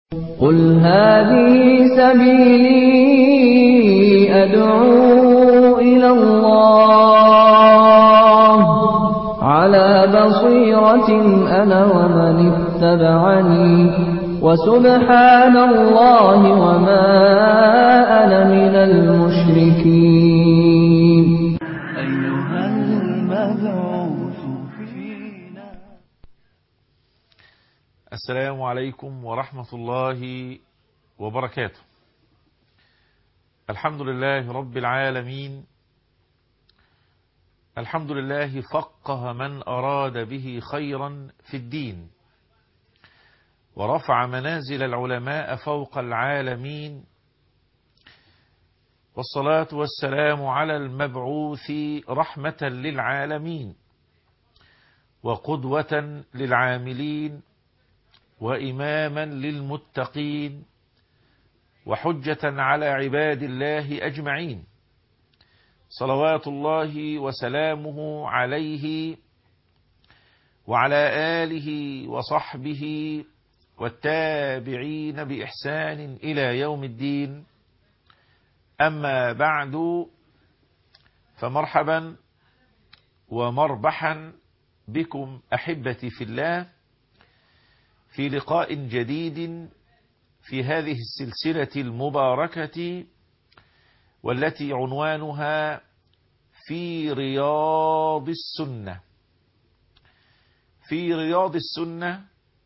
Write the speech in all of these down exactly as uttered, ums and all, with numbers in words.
قل هذه سبيلي أدعو إلى الله على بصيرة أنا ومن اتبعني وسبحان الله وما أنا من المشركين. أيها المبعوث فينا. السلام عليكم ورحمة الله وبركاته. الحمد لله رب العالمين. الحمد لله فقه من أراد به خيرا في الدين، ورفع منازل العلماء فوق العالمين، والصلاة والسلام على المبعوث رحمة للعالمين وقدوة للعاملين وإماما للمتقين وحجة على عباد الله أجمعين، صلوات الله وسلامه عليه وعلى آله وصحبه والتابعين بإحسان إلى يوم الدين. أما بعد، فمرحبا ومربحا بكم أحبتي في الله في لقاء جديد في هذه السلسلة المباركة، والتي عنوانها في رياض السنة. في رياض السنة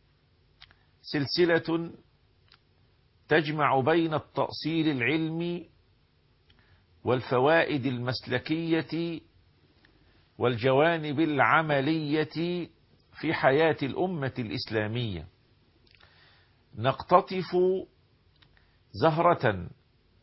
سلسلة تجمع بين التأصيل العلمي والفوائد المسلكية والجوانب العملية في حياة الأمة الإسلامية. نقتطف زهرة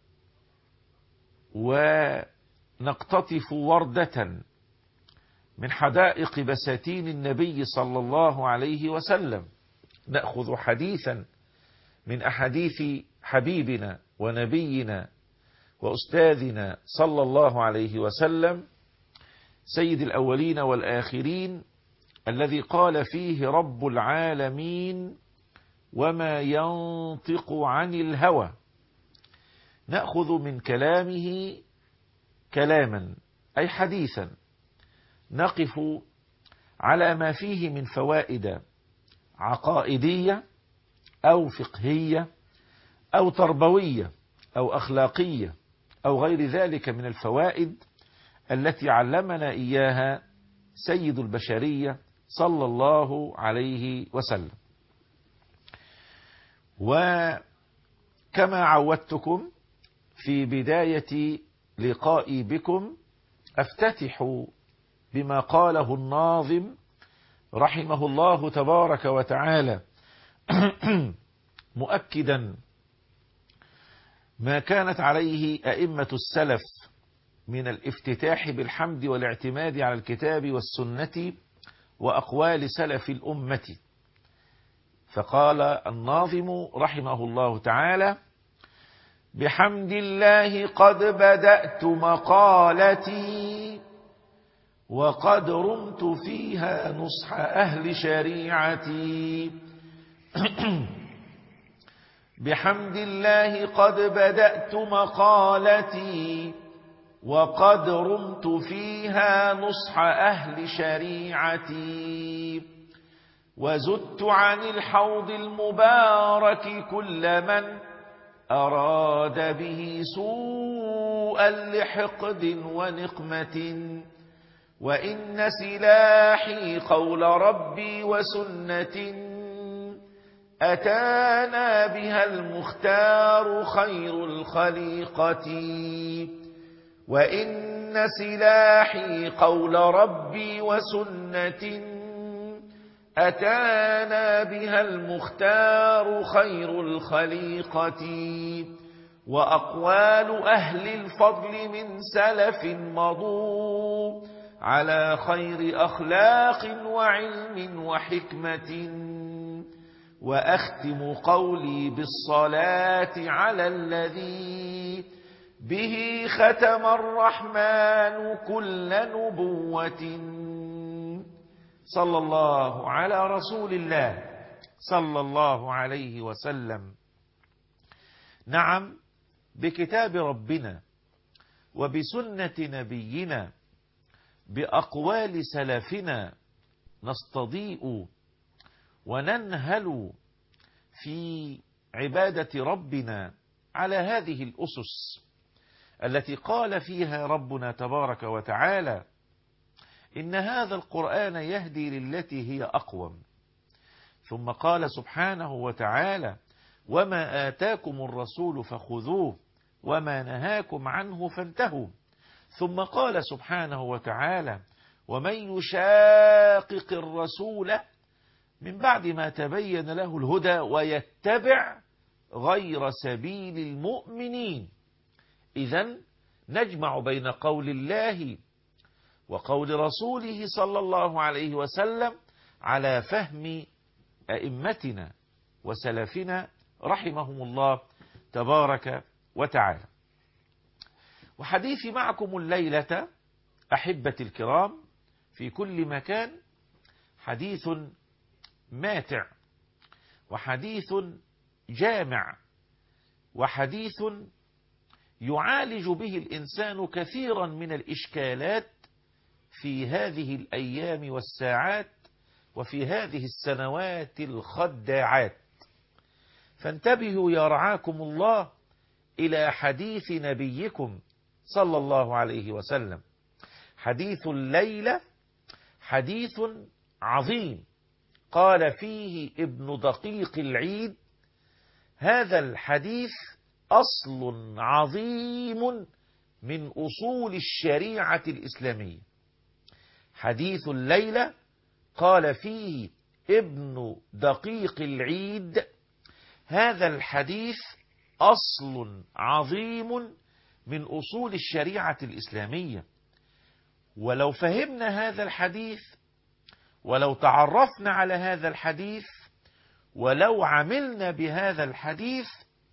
ونقتطف وردة من حدائق بساتين النبي صلى الله عليه وسلم، نأخذ حديثا من أحاديث حبيبنا ونبينا وأستاذنا صلى الله عليه وسلم، سيد الأولين والآخرين، الذي قال فيه رب العالمين: وما ينطق عن الهوى. نأخذ من كلامه كلاما أي حديثا نقف على ما فيه من فوائد عقائدية أو فقهية أو تربوية أو أخلاقية أو غير ذلك من الفوائد التي علمنا إياها سيد البشرية صلى الله عليه وسلم. وكما عودتكم في بداية لقائي بكم، أفتتح بما قاله الناظم رحمه الله تبارك وتعالى، مؤكدا ما كانت عليه أئمة السلف من الافتتاح بالحمد والاعتماد على الكتاب والسنة وأقوال سلف الأمة. فقال الناظم رحمه الله تعالى: بحمد الله قد بدأت مقالتي وقد رمت فيها نصح أهل شريعتي. بحمد الله قد بدأت مقالتي وقد رمت فيها نصح أهل شريعتي، وزدت عن الحوض المبارك كل من أراد به سوءا لحقد ونقمة، وإن سلاحي قول ربي وسنة أتانا بها المختار خير الخليقة، وإن سلاحي قول ربي وسنة أتانا بها المختار خير الخليقة، وأقوال أهل الفضل من سلف مضوا على خير أخلاق وعلم وحكمة، وأختم قولي بالصلاة على الذي به ختم الرحمن كل نبوة. صلى الله على رسول الله صلى الله عليه وسلم. نعم، بكتاب ربنا وبسنة نبينا بأقوال سلفنا نستضيء وننهل في عبادة ربنا على هذه الأسس التي قال فيها ربنا تبارك وتعالى: إن هذا القرآن يهدي للتي هي أقوم. ثم قال سبحانه وتعالى: وما آتاكم الرسول فخذوه وما نهاكم عنه فانتهوا. ثم قال سبحانه وتعالى: ومن يشاقق الرسول من بعد ما تبين له الهدى ويتبع غير سبيل المؤمنين. إذن نجمع بين قول الله وقول رسوله صلى الله عليه وسلم على فهم أئمتنا وسلفنا رحمهم الله تبارك وتعالى. وحديثي معكم الليلة أحبتي الكرام في كل مكان حديث ماتع، وحديث جامع، وحديث يعالج به الإنسان كثيرا من الإشكالات في هذه الأيام والساعات وفي هذه السنوات الخداعات. فانتبهوا يا رعاكم الله إلى حديث نبيكم صلى الله عليه وسلم. حديث الليلة حديث عظيم قال فيه ابن دقيق العيد: هذا الحديث أصل عظيم من أصول الشريعة الإسلامية. حديث الليلة قال فيه ابن دقيق العيد: هذا الحديث أصل عظيم من أصول الشريعة الإسلامية. ولو فهمنا هذا الحديث، ولو تعرفنا على هذا الحديث، ولو عملنا بهذا الحديث،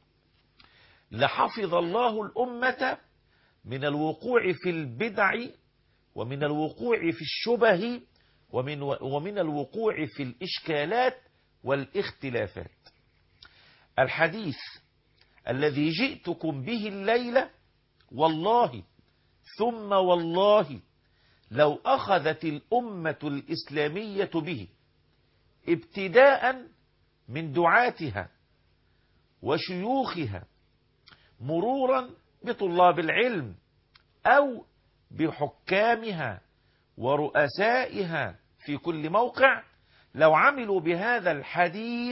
لحفظ الله الأمة من الوقوع في البدع ومن الوقوع في الشبه ومن, ومن الوقوع في الإشكالات والاختلافات. الحديث الذي جئتكم به الليلة والله ثم والله لو أخذت الأمة الإسلامية به ابتداء من دعاتها وشيوخها مرورا بطلاب العلم أو بحكامها ورؤسائها في كل موقع، لو عملوا بهذا الحديث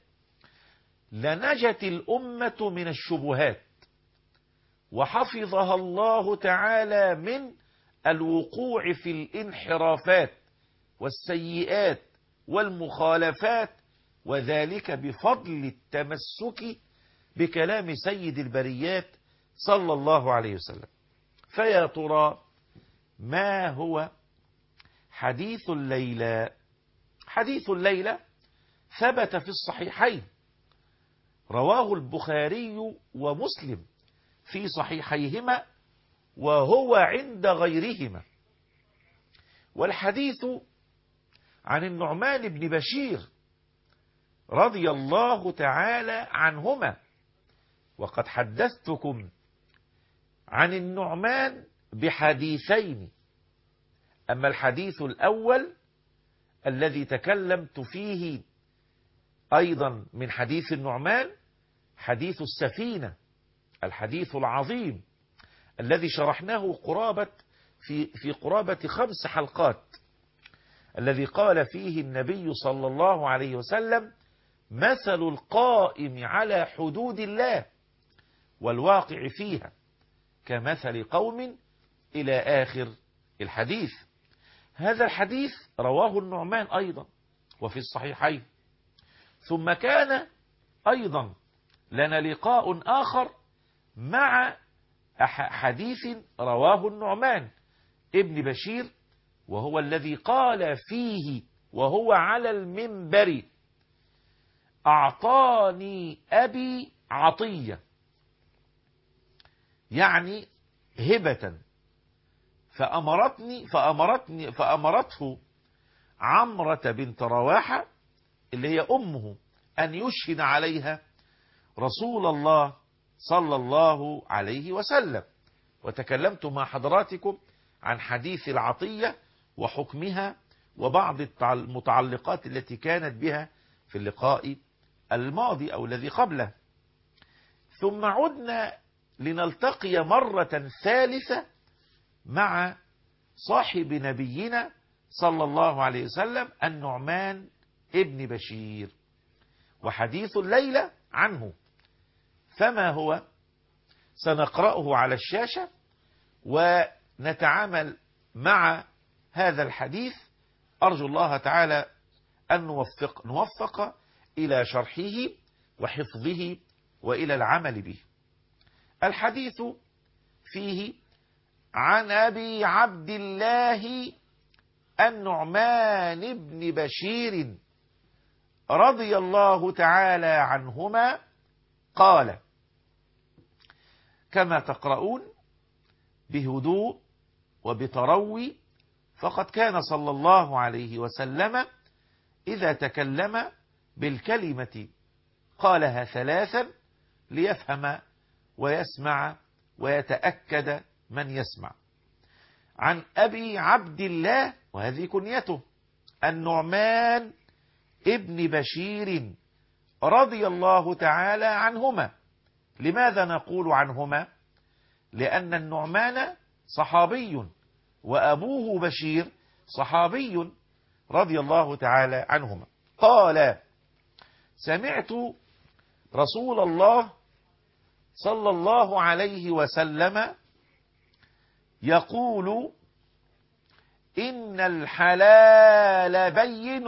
لنجت الأمة من الشبهات وحفظها الله تعالى من الوقوع في الانحرافات والسيئات والمخالفات، وذلك بفضل التمسك بكلام سيد البريات صلى الله عليه وسلم. فيا ترى ما هو حديث الليلة؟ حديث الليلة ثبت في الصحيحين، رواه البخاري ومسلم في صحيحيهما وهو عند غيرهما. والحديث عن النعمان بن بشير رضي الله تعالى عنهما، وقد حدثتكم عن النعمان بحديثين. أما الحديث الأول الذي تكلمت فيه أيضا من حديث النعمان حديث السفينة، الحديث العظيم الذي شرحناه قرابة في في قرابة خمس حلقات، الذي قال فيه النبي صلى الله عليه وسلم: مثل القائم على حدود الله والواقع فيها كمثل قوم، إلى آخر الحديث. هذا الحديث رواه النعمان أيضا وفي الصحيحين. ثم كان أيضا لنا لقاء آخر مع حديث رواه النعمان ابن بشير، وهو الذي قال فيه وهو على المنبر: أعطاني أبي عطية، يعني هبة، فأمرتني فأمرتني فأمرته عمرة بنت رواحة اللي هي أمه أن يشهد عليها رسول الله صلى الله عليه وسلم. وتكلمت مع حضراتكم عن حديث العطية وحكمها وبعض المتعلقات التي كانت بها في اللقاء الماضي أو الذي قبله. ثم عدنا لنلتقي مرة ثالثة مع صاحب نبينا صلى الله عليه وسلم النعمان ابن بشير، وحديث الليلة عنه. فما هو؟ سنقرأه على الشاشة ونتعامل مع هذا الحديث. أرجو الله تعالى أن نوفق, نوفق إلى شرحه وحفظه وإلى العمل به. الحديث فيه عن أبي عبد الله النعمان بن بشير رضي الله تعالى عنهما قال، كما تقرؤون بهدوء وبتروي، فقد كان صلى الله عليه وسلم إذا تكلم بالكلمة قالها ثلاثا ليفهم ويسمع ويتأكد من يسمع. عن أبي عبد الله، وهذه كنيته، النعمان ابن بشير رضي الله تعالى عنهما. لماذا نقول عنهما؟ لأن النعمان صحابي وأبوه بشير صحابي رضي الله تعالى عنهما. قال: سمعت رسول الله صلى الله عليه وسلم يقول: إن الحلال بين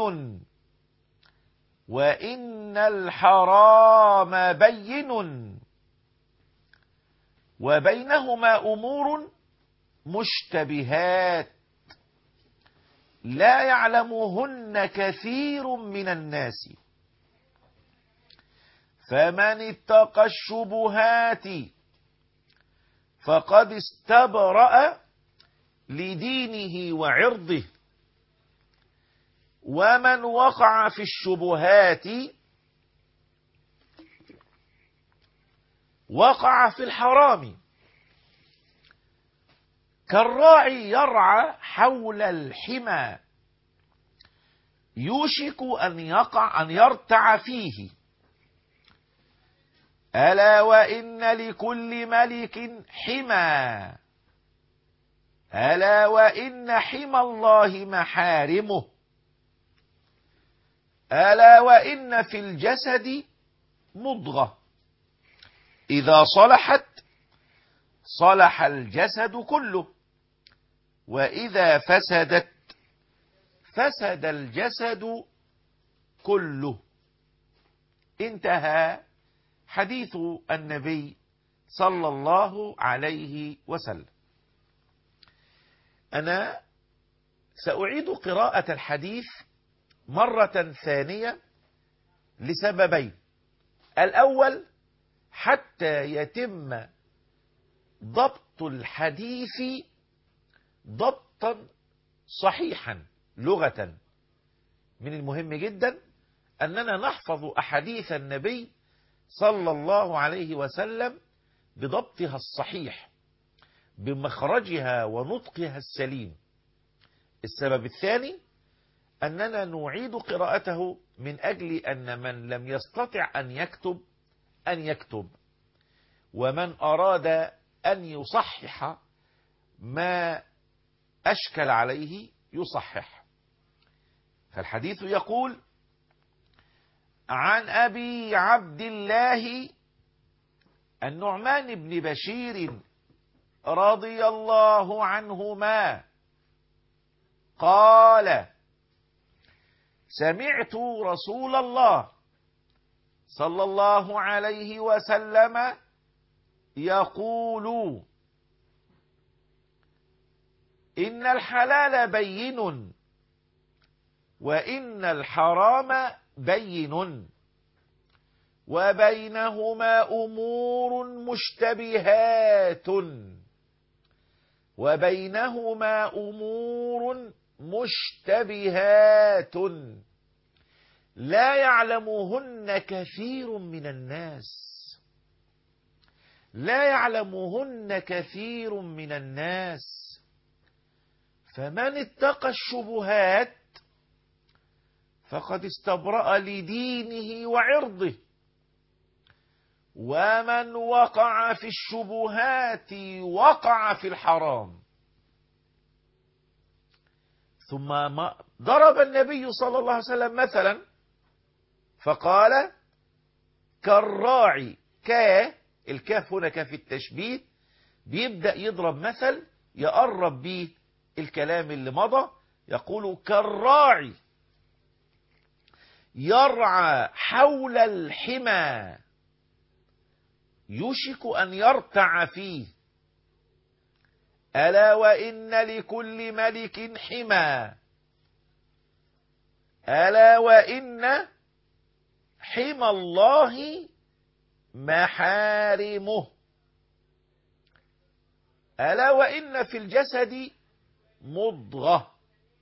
وإن الحرام بين وبينهما أمور مشتبهات لا يعلمهن كثير من الناس، فمن اتقى الشبهات فقد استبرأ لدينه وعرضه، ومن وقع في الشبهات وقع في الحرام. كالراعي يرعى حول الحمى يوشك أن يقع أن يرتع فيه. ألا وإن لكل ملك حمى، ألا وإن حمى الله محارمه، ألا وإن في الجسد مضغة إذا صلحت صلح الجسد كله، وإذا فسدت فسد الجسد كله. انتهى حديث النبي صلى الله عليه وسلم. أنا سأعيد قراءة الحديث مرة ثانية لسببين. الأول، حتى يتم ضبط الحديث ضبطا صحيحا لغة. من المهم جدا أننا نحفظ أحاديث النبي صلى الله عليه وسلم بضبطها الصحيح بمخرجها ونطقها السليم. السبب الثاني أننا نعيد قراءته من أجل أن من لم يستطع أن يكتب أن يكتب، ومن أراد أن يصحح ما أشكل عليه يصحح. فالحديث يقول: عن أبي عبد الله النعمان بن بشير رضي الله عنهما قال: سمعت رسول الله صلى الله عليه وسلم يقول: إن الحلال بين وإن الحرام بين وبينهما أمور مشتبهات وبينهما أمور مشتبهات لا يعلمهن كثير من الناس، لا يعلمهن كثير من الناس، فمن اتقى الشبهات فقد استبرأ لدينه وعرضه، ومن وقع في الشبهات وقع في الحرام. ثم ما ضرب النبي صلى الله عليه وسلم مثلا فقال كالراعي، كا الكاف هنا كاف التشبيه، بيبدأ يضرب مثل يقرب به الكلام اللي مضى، يقول كالراعي يرعى حول الحمى يوشك أن يرتع فيه، ألا وإن لكل ملك حمى، ألا وإن حمى الله محارمه، ألا وإن في الجسد مضغة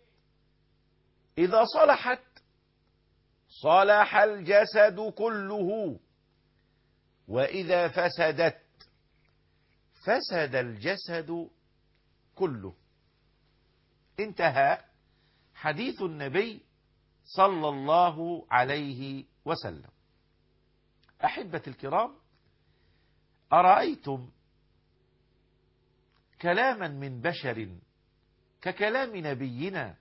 إذا صلحت صلح الجسد كله، وإذا فسدت فسد الجسد كله. انتهى حديث النبي صلى الله عليه وسلم. أحبة الكرام، أرأيتم كلاما من بشر ككلام نبينا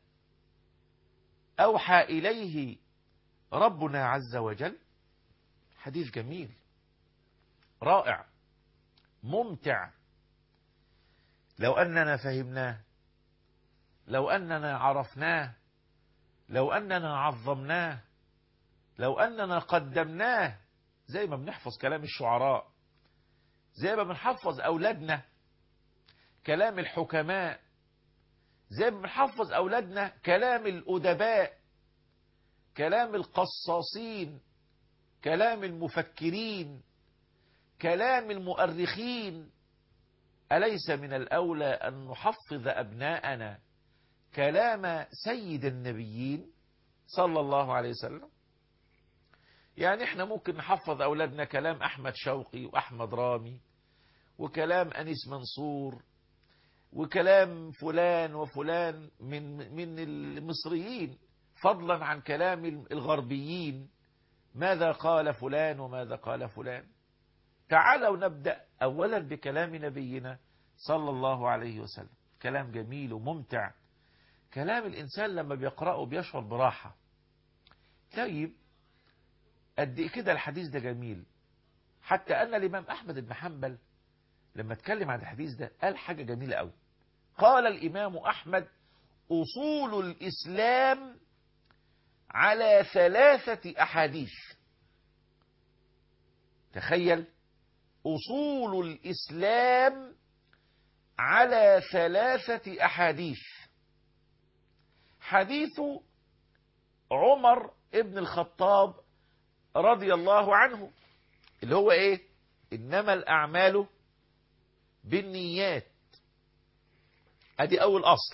أوحى إليه ربنا عز وجل؟ حديث جميل رائع ممتع، لو أننا فهمناه، لو أننا عرفناه، لو أننا عظمناه، لو أننا قدمناه، زي ما بنحفظ كلام الشعراء، زي ما بنحفظ أولادنا كلام الحكماء، زي ما بنحفظ أولادنا كلام الأدباء، كلام القصاصين، كلام المفكرين، كلام المؤرخين. أليس من الأولى أن نحفظ أبناءنا كلام سيد النبيين صلى الله عليه وسلم؟ يعني احنا ممكن نحفظ أولادنا كلام أحمد شوقي وأحمد رامي وكلام أنيس منصور وكلام فلان وفلان من من المصريين، فضلا عن كلام الغربيين، ماذا قال فلان وماذا قال فلان. تعالوا نبدأ أولا بكلام نبينا صلى الله عليه وسلم. كلام جميل وممتع، كلام الإنسان لما بيقرأه بيشعر براحة. طيب قد إيه كده الحديث ده جميل، حتى أن الإمام أحمد بن حنبل لما اتكلم عن الحديث ده قال حاجة جميلة قوي. قال الإمام أحمد أصول الإسلام على ثلاثة أحاديث. تخيل، أصول الإسلام على ثلاثة أحاديث. حديث عمر ابن الخطاب رضي الله عنه اللي هو إيه؟ إنما الأعمال بالنيات، أدي أول أصل.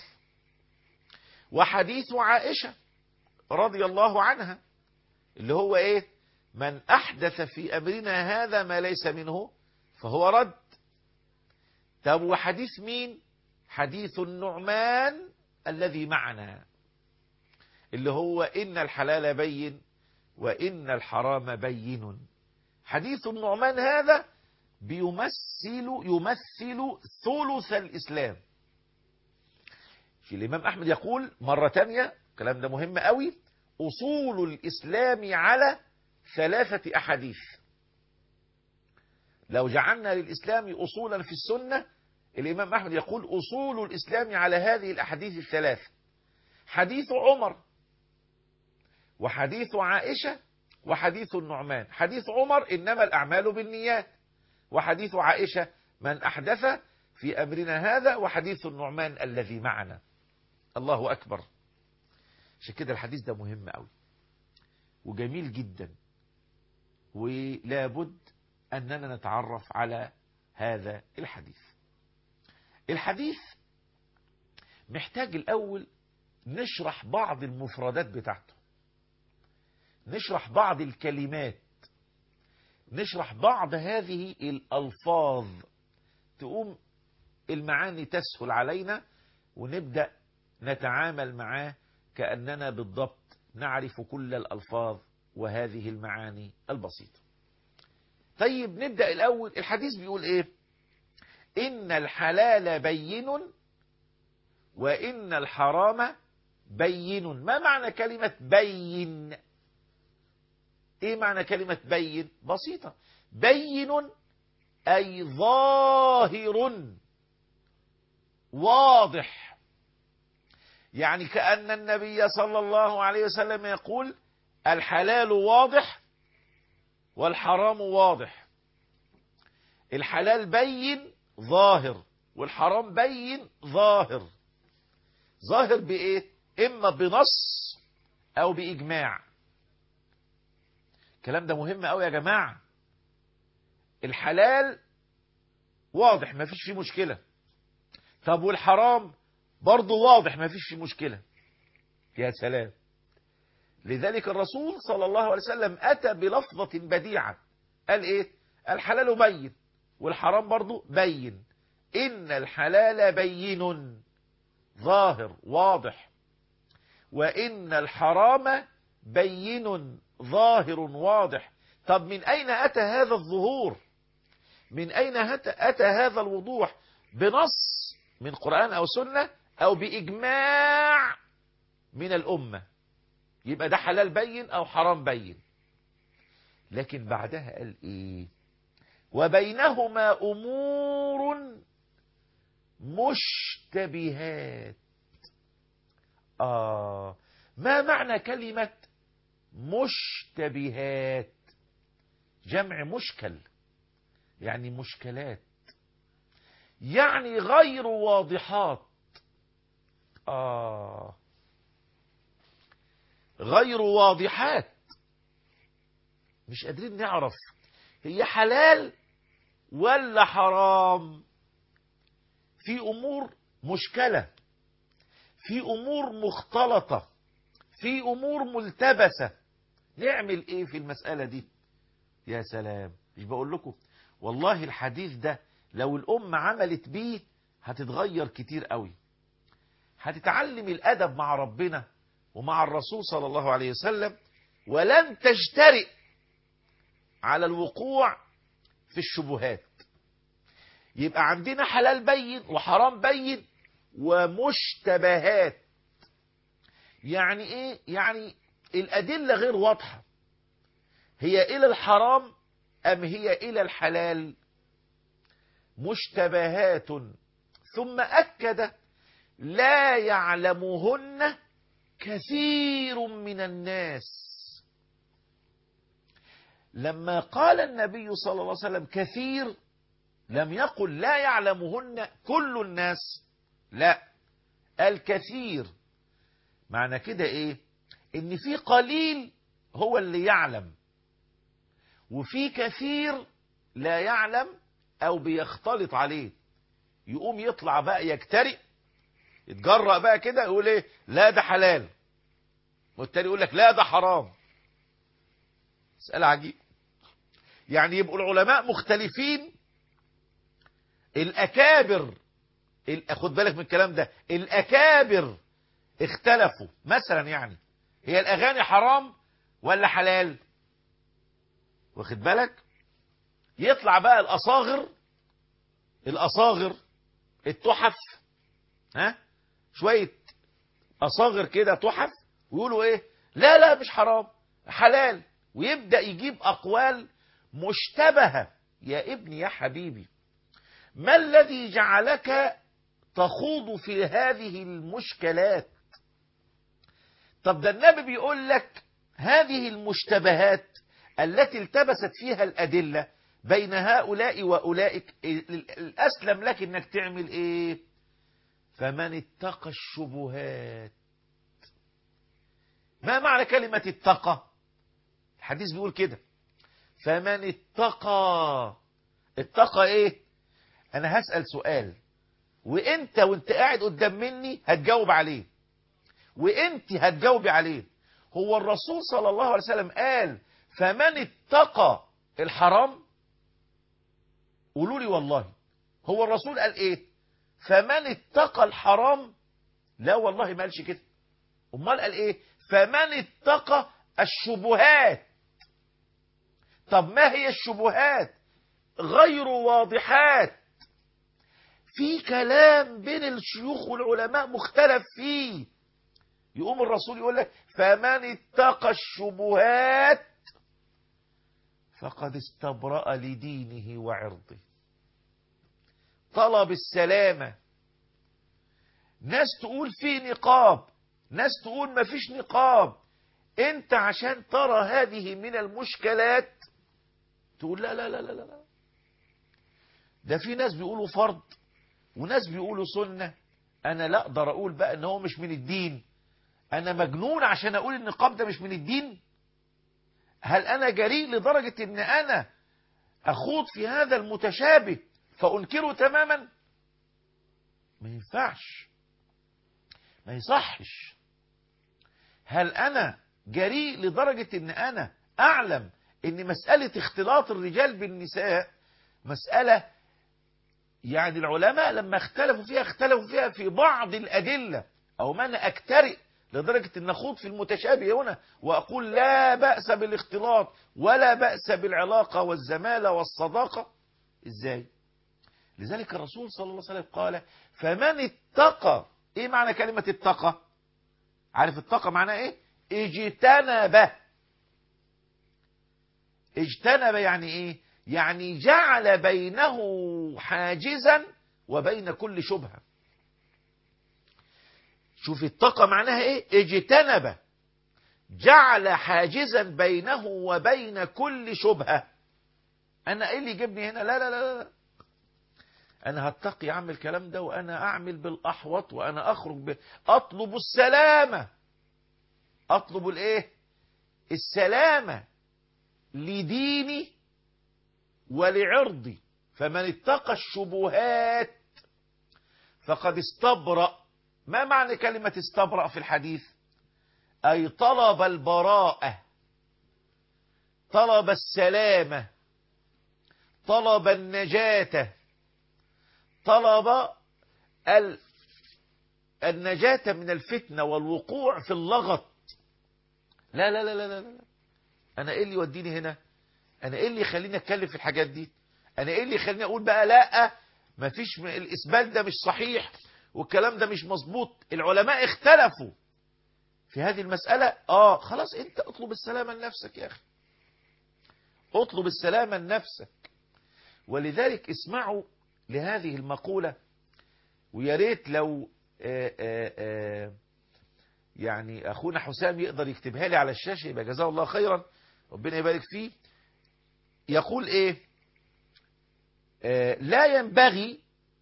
وحديث عائشة رضي الله عنها اللي هو إيه؟ من أحدث في أمرنا هذا ما ليس منه فهو رد. طب وحديث مين؟ حديث النعمان الذي معنا اللي هو إن الحلال بين وإن الحرام بين. حديث النعمان هذا بيمثل يمثل ثلث الإسلام. في الإمام أحمد يقول مرة تانية، الكلام ده مهم قوي، أصول الإسلام على ثلاثة أحاديث. لو جعلنا للإسلام أصولا في السنة، الإمام أحمد يقول أصول الإسلام على هذه الأحاديث الثلاثة: حديث عمر وحديث عائشة وحديث النعمان. حديث عمر إنما الأعمال بالنيات، وحديث عائشة من أحدث في أمرنا هذا، وحديث النعمان الذي معنا. الله أكبر. عشان كده الحديث ده مهم قوي وجميل جدا، ولا بد أننا نتعرف على هذا الحديث. الحديث محتاج الأول نشرح بعض المفردات بتاعته، نشرح بعض الكلمات، نشرح بعض هذه الألفاظ تقوم المعاني تسهل علينا ونبدأ نتعامل معاه كأننا بالضبط نعرف كل الألفاظ وهذه المعاني البسيطة. طيب نبدأ الأول. الحديث بيقول إيه؟ إن الحلال بين وإن الحرام بين. ما معنى كلمة بين؟ إيه معنى كلمة بين؟ بسيطة. بين أي ظاهر واضح. يعني كأن النبي صلى الله عليه وسلم يقول الحلال واضح والحرام واضح. الحلال بين ظاهر والحرام بين ظاهر. ظاهر بإيه؟ إما بنص أو بإجماع. الكلام ده مهم قوي يا جماعة. الحلال واضح ما فيش فيه مشكلة. طب والحرام برضه واضح ما فيش فيه مشكلة. يا سلام. لذلك الرسول صلى الله عليه وسلم أتى بلفظة بديعة. قال إيه؟ الحلال بين والحرام برضه بين. إن الحلال بين ظاهر واضح وإن الحرام بين ظاهر واضح. طب من أين أتى هذا الظهور؟ من أين أتى هذا الوضوح؟ بنص من قرآن أو سنة أو بإجماع من الأمة. يبقى ده حلال بين أو حرام بين. لكن بعدها قال إيه؟ وبينهما أمور مشتبهات. آه ما معنى كلمة مشتبهات؟ جمع مشكل، يعني مشكلات، يعني غير واضحات. آه غير واضحات. مش قادرين نعرف هي حلال ولا حرام. في أمور مشكلة، في أمور مختلطة، في أمور ملتبسة. نعمل إيه في المسألة دي؟ يا سلام. مش بقول لكم والله الحديث ده لو الأمة عملت بيه هتتغير كتير قوي. هتتعلم الأدب مع ربنا ومع الرسول صلى الله عليه وسلم، ولن تجترئ على الوقوع في الشبهات. يبقى عندنا حلال بين وحرام بين ومشتبهات. يعني ايه؟ يعني الأدلة غير واضحة. هي إلى الحرام أم هي إلى الحلال؟ مشتبهات. ثم أكد لا يعلمهن كثير من الناس. لما قال النبي صلى الله عليه وسلم كثير لم يقل لا يعلمهن كل الناس، لا، الكثير. معنى كده ايه؟ ان في قليل هو اللي يعلم وفي كثير لا يعلم او بيختلط عليه. يقوم يطلع بقى يجترئ يتجرأ بقى كده يقول ايه؟ لا ده حلال، والتاني يقول لك لا ده حرام. مسألة عجيب. يعني يبقوا العلماء مختلفين. الأكابر، خد بالك من الكلام ده، الأكابر اختلفوا. مثلا يعني هي الأغاني حرام ولا حلال؟ واخد بالك؟ يطلع بقى الأصاغر الأصاغر التحف، ها، شوية أصاغر كده تحف، ويقولوا إيه؟ لا لا مش حرام، حلال. ويبدأ يجيب أقوال مشتبهة. يا ابني يا حبيبي، ما الذي جعلك تخوض في هذه المشكلات؟ طب ده النبي بيقول لك هذه المشتبهات التي التبست فيها الأدلة بين هؤلاء وأولئك، الأسلم لك إنك تعمل إيه؟ فمن اتقى الشبهات. ما معنى كلمة اتقى؟ الحديث بيقول كده، فمن اتقى. اتقى ايه؟ انا هسأل سؤال وانت وانت قاعد قدام مني هتجاوب عليه، وانت هتجاوبي عليه. هو الرسول صلى الله عليه وسلم قال فمن اتقى الحرام قولوا لي والله هو الرسول قال ايه؟ فمن اتقى الحرام. لا والله ما قالش كده. امال قال ايه؟ فمن اتقى الشبهات. طب ما هي الشبهات؟ غير واضحات، في كلام بين الشيوخ والعلماء مختلف فيه. يقوم الرسول يقول لك فمن اتقى الشبهات فقد استبرأ لدينه وعرضه. طلب السلامة. ناس تقول في نقاب، ناس تقول ما فيش نقاب. انت عشان ترى هذه من المشكلات تقول لا لا لا لا لا، ده في ناس بيقولوا فرض وناس بيقولوا سنة. انا لا اقدر اقول بقى ان هو مش من الدين. انا مجنون عشان اقول ان النقاب ده مش من الدين؟ هل انا جريء لدرجة ان انا اخوض في هذا المتشابه فانكره تماما؟ ما ينفعش، ما يصحش. هل انا جريء لدرجة ان انا اعلم ان مسألة اختلاط الرجال بالنساء مسألة يعني العلماء لما اختلفوا فيها اختلفوا فيها في بعض الادلة، او ما انا اكترئ لدرجة ان اخوض في المتشابه هنا واقول لا بأس بالاختلاط ولا بأس بالعلاقة والزمالة والصداقة؟ ازاي؟ لذلك الرسول صلى الله عليه وسلم قال فمن اتقى. ايه معنى كلمة اتقى؟ عارف اتقى معناه ايه؟ اجتنب. اجتنب يعني ايه؟ يعني جعل بينه حاجزا وبين كل شبهة. شوف اتقى معناها ايه؟ اجتنب، جعل حاجزا بينه وبين كل شبهة. انا ايه اللي يجيبني هنا؟ لا لا لا لا، انا هتقي اعمل الكلام ده وانا اعمل بالاحوط وانا اخرج ب... اطلب السلامة. اطلب الايه؟ السلامة لديني ولعرضي. فمن اتقى الشبهات فقد استبرأ. ما معنى كلمة استبرأ في الحديث؟ أي طلب البراءة، طلب السلامة، طلب النجاة، طلب ال... النجاة من الفتنة والوقوع في اللغط. لا لا لا لا لا، أنا إيه اللي يوديني هنا؟ أنا إيه اللي يخليني أتكلم في الحاجات دي؟ أنا إيه اللي يخليني أقول بقى لا مفيش، الإسبال ده مش صحيح والكلام ده مش مظبوط؟ العلماء اختلفوا في هذه المسألة. آه خلاص أنت اطلب السلامة لنفسك يا أخي، اطلب السلامة لنفسك. ولذلك اسمعوا لهذه المقولة، ويا ريت لو آآ آآ يعني أخونا حسام يقدر يكتبها لي على الشاشة يبقى جزاه الله خيرا، ربنا يبارك فيه. يقول إيه؟ لا ينبغي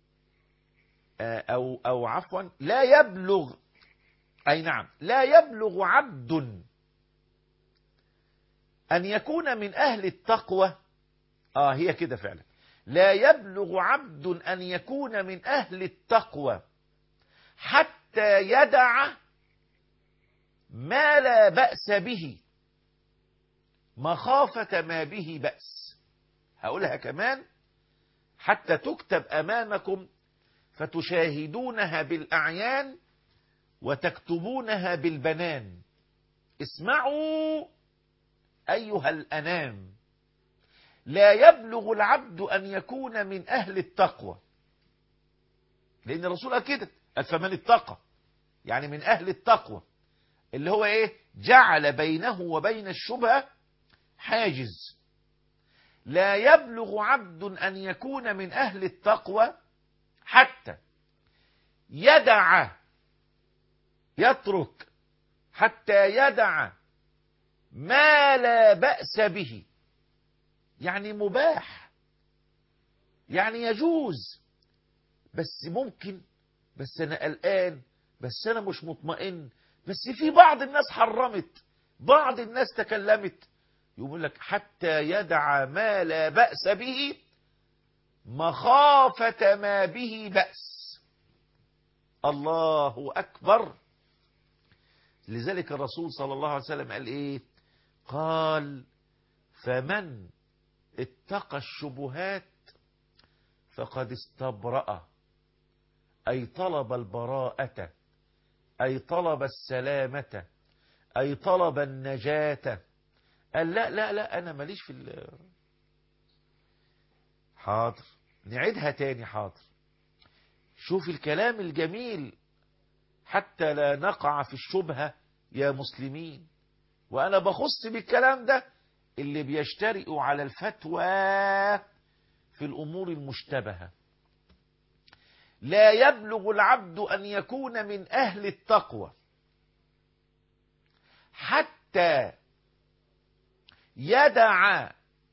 أو أو عفوا لا يبلغ، أي نعم لا يبلغ عبد أن يكون من أهل التقوى. آه هي كده فعلا، لا يبلغ عبد أن يكون من أهل التقوى حتى يدع ما لا بأس به مخافة ما به بأس. هقولها كمان حتى تكتب أمامكم فتشاهدونها بالأعيان وتكتبونها بالبنان. اسمعوا أيها الأنام، لا يبلغ العبد أن يكون من أهل التقوى، لأن الرسول قال كده، قال فمن اتقى، يعني من أهل التقوى اللي هو إيه؟ جعل بينه وبين الشبهة حاجز. لا يبلغ عبد أن يكون من أهل التقوى حتى يدع، يترك، حتى يدع ما لا بأس به، يعني مباح، يعني يجوز، بس ممكن، بس أنا قلقان، بس أنا مش مطمئن، بس في بعض الناس حرمت، بعض الناس تكلمت. يقول لك حتى يدع ما لا بأس به مخافة ما به بأس. الله أكبر. لذلك الرسول صلى الله عليه وسلم قال إيه؟ قال فمن اتقى الشبهات فقد استبرأ، أي طلب البراءة، أي طلب السلامة، أي طلب النجاة. قال لا لا لا أنا ماليش في ال... حاضر، نعيدها تاني. حاضر، شوف الكلام الجميل حتى لا نقع في الشبهة يا مسلمين. وأنا بخص بالكلام ده اللي بيشترئوا على الفتوى في الأمور المشتبهة. لا يبلغ العبد أن يكون من أهل التقوى حتى يدع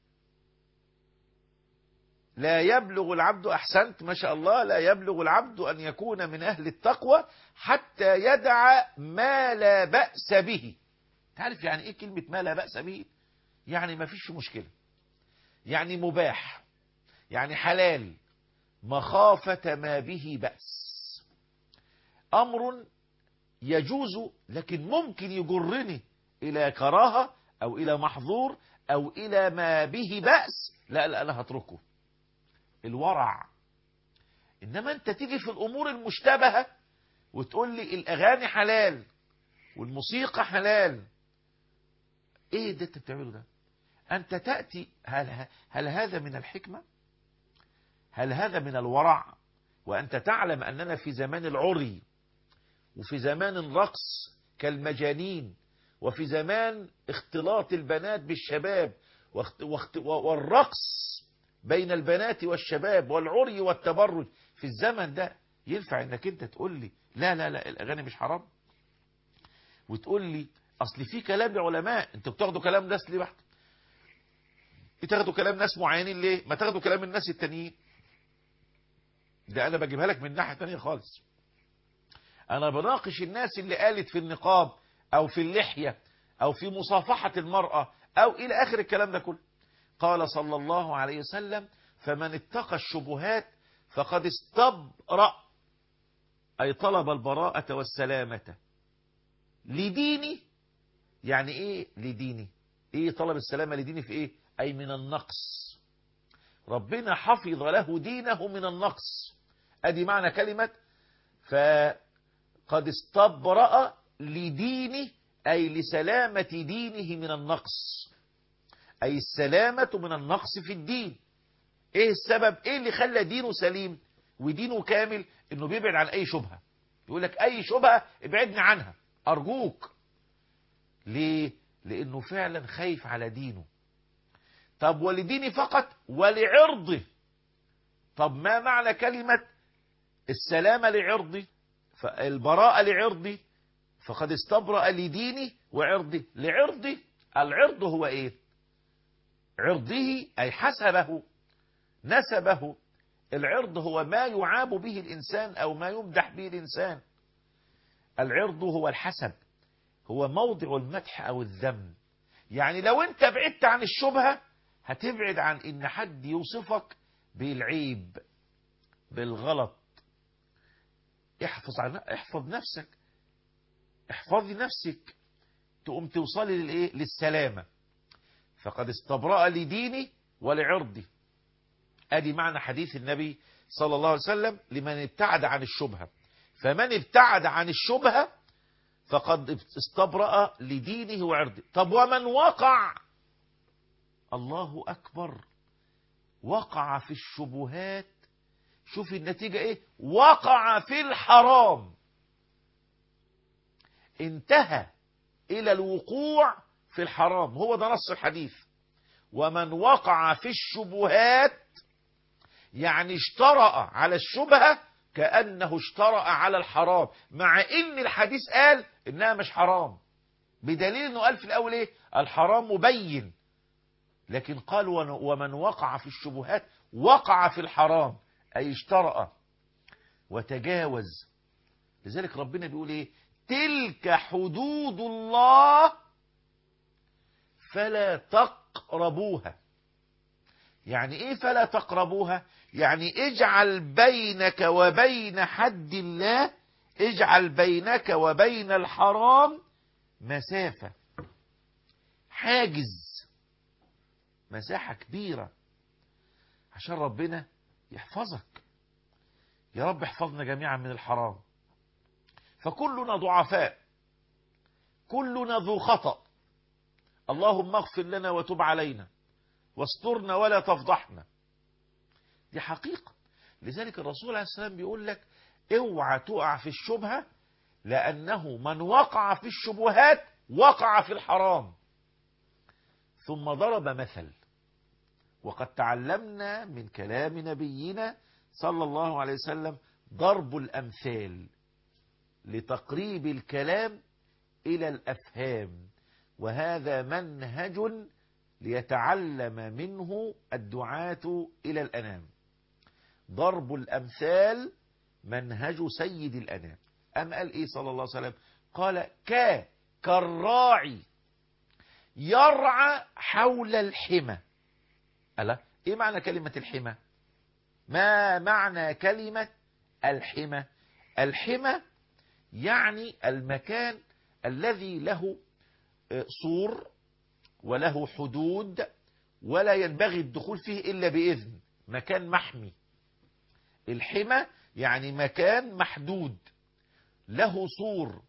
لا يبلغ العبد أحسنت ما شاء الله لا يبلغ العبد أن يكون من أهل التقوى حتى يدع ما لا بأس به. تعرف يعني إيه كلمة ما لا بأس به؟ يعني ما فيش مشكلة، يعني مباح، يعني حلال، مخافة ما به بأس. أمر يجوز لكن ممكن يجرني إلى كراهة أو إلى محظور أو إلى ما به بأس، لا لا أنا هتركه. الورع. إنما أنت تيجي في الأمور المشتبهة وتقول لي الأغاني حلال والموسيقى حلال. إيه ده أنت بتعمله ده؟ أنت تأتي هل, هل هذا من الحكمة؟ هل هذا من الورع؟ وأنت تعلم أننا في زمان العري، وفي زمان الرقص كالمجانين، وفي زمان اختلاط البنات بالشباب والرقص بين البنات والشباب والعري والتبرج. في الزمن ده ينفع انك انت تقول لي لا لا لا الاغاني مش حرام، وتقول لي اصل في كلام العلماء؟ انتوا بتاخدوا كلام ناس ليه بحت؟ بتاخدوا كلام ناس معينين ليه؟ ما تاخدوا كلام الناس التانيين. ده انا بجيبها لك من ناحية تانية خالص. انا بناقش الناس اللي قالت في النقاب او في اللحية او في مصافحة المرأة او الى اخر الكلام ده كله. قال صلى الله عليه وسلم فمن اتقى الشبهات فقد استبرأ، أي طلب البراءة والسلامة لديني. يعني إيه لديني؟ إيه طلب السلامة لديني في إيه؟ أي من النقص. ربنا حفظ له دينه من النقص. أدي معنى كلمة فقد استبرأ لديني، أي لسلامة دينه من النقص، أي السلامة من النقص في الدين. إيه السبب؟ إيه اللي خلى دينه سليم ودينه كامل؟ إنه بيبعد عن أي شبهة. يقول لك أي شبهة ابعدني عنها أرجوك. ليه؟ لأنه فعلا خايف على دينه. طب ولديني فقط؟ ولعرضه. طب ما معنى كلمة السلامة لعرضي؟ فالبراءة لعرضي. فقد استبرأ لديني وعرضي. لعرضي، العرض هو إيه؟ عرضه أي حسبه نسبه. العرض هو ما يعاب به الإنسان أو ما يمدح به الإنسان. العرض هو الحسب، هو موضع المدح أو الذم. يعني لو أنت بعدت عن الشبهة هتبعد عن إن حد يوصفك بالعيب بالغلط. احفظ عن احفظ نفسك، احفظي نفسك، تقوم توصلي للإيه؟ للسلامة. فقد استبرأ لديني ولعرضي. ادي معنى حديث النبي صلى الله عليه وسلم لمن ابتعد عن الشبهة. فمن ابتعد عن الشبهة فقد استبرأ لدينه وعرضه. طب ومن وقع؟ الله أكبر، وقع في الشبهات. شوف النتيجة ايه؟ وقع في الحرام. انتهى الى الوقوع في الحرام. هو ده نص الحديث. ومن وقع في الشبهات يعني اشترأ على الشبهة كأنه اشترأ على الحرام، مع ان الحديث قال انها مش حرام، بدليل انه قال في الاول ايه؟ الحرام مبين. لكن قال ومن وقع في الشبهات وقع في الحرام، اي اشترأ وتجاوز. لذلك ربنا بيقول ايه؟ تلك حدود الله فلا تقربوها. يعني ايه فلا تقربوها؟ يعني اجعل بينك وبين حد الله، اجعل بينك وبين الحرام مسافة، حاجز. مساحة كبيرة عشان ربنا يحفظك. يا رب احفظنا جميعا من الحرام. فكلنا ضعفاء، كلنا ذو خطأ. اللهم اغفر لنا وتب علينا واسترنا ولا تفضحنا. دي حقيقة. لذلك الرسول عليه السلام بيقول لك اوعى تقع في الشبهة، لأنه من وقع في الشبهات وقع في الحرام. ثم ضرب مثل، وقد تعلمنا من كلام نبينا صلى الله عليه وسلم ضرب الأمثال لتقريب الكلام إلى الأفهام، وهذا منهج ليتعلم منه الدعاة إلى الأنام. ضرب الأمثال منهج سيد الأنام. أم قال إيه صلى الله عليه وسلم؟ قال كا كالراعي يرعى حول الحمى. ألا إيه معنى كلمة الحمى؟ ما معنى كلمة الحمى؟ الحمى يعني المكان الذي له سور وله حدود ولا ينبغي الدخول فيه إلا بإذن، مكان محمي. الحمى يعني مكان محدود له سور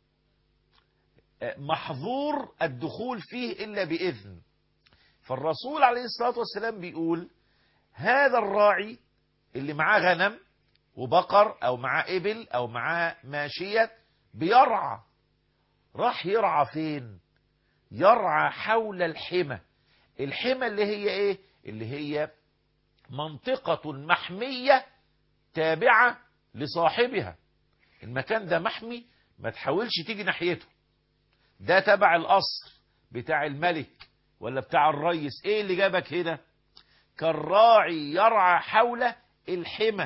محظور الدخول فيه إلا بإذن. فالرسول عليه الصلاة والسلام بيقول هذا الراعي اللي معاه غنم وبقر أو معاه إبل أو معاه ماشية بيرعى، راح يرعى فين؟ يرعى حول الحمى. الحمى اللي هي إيه؟ اللي هي منطقة محمية تابعة لصاحبها. المكان ده محمي، ما تحاولش تيجي ناحيته. ده تبع القصر بتاع الملك ولا بتاع الرئيس. ايه اللي جابك هنا؟ كالراعي يرعى حول الحمى،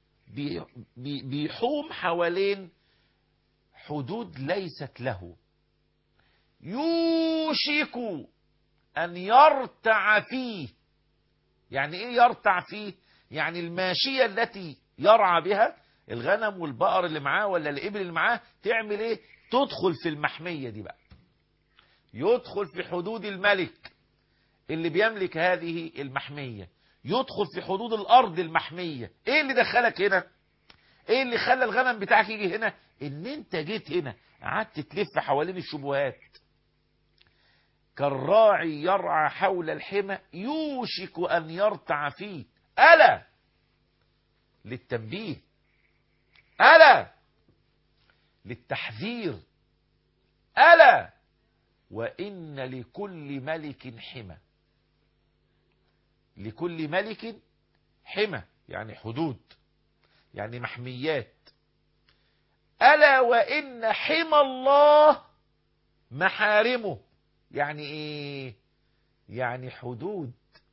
بيحوم حوالين حدود ليست له. يوشك أن يرتع فيه. يعني ايه يرتع فيه؟ يعني الماشية التي يرعى بها، الغنم والبقر اللي معاه ولا الإبل اللي معاه، تعمل ايه؟ تدخل في المحمية دي بقى، يدخل في حدود الملك اللي بيملك هذه المحمية، يدخل في حدود الأرض المحمية. ايه اللي دخلك هنا؟ ايه اللي خلى الغنم بتاعك يجي هنا؟ ان انت جيت هنا قعدت تلف حوالين الشبهات. كالراعي يرعى حول الحمى يوشك أن يرتع فيه. ألا للتنبيه، ألا للتحذير، ألا وإن لكل ملك حمى. لكل ملك حمى يعني حدود، يعني محميات. ألا وإن حمى الله محارمه. يعني إيه؟ يعني حدود،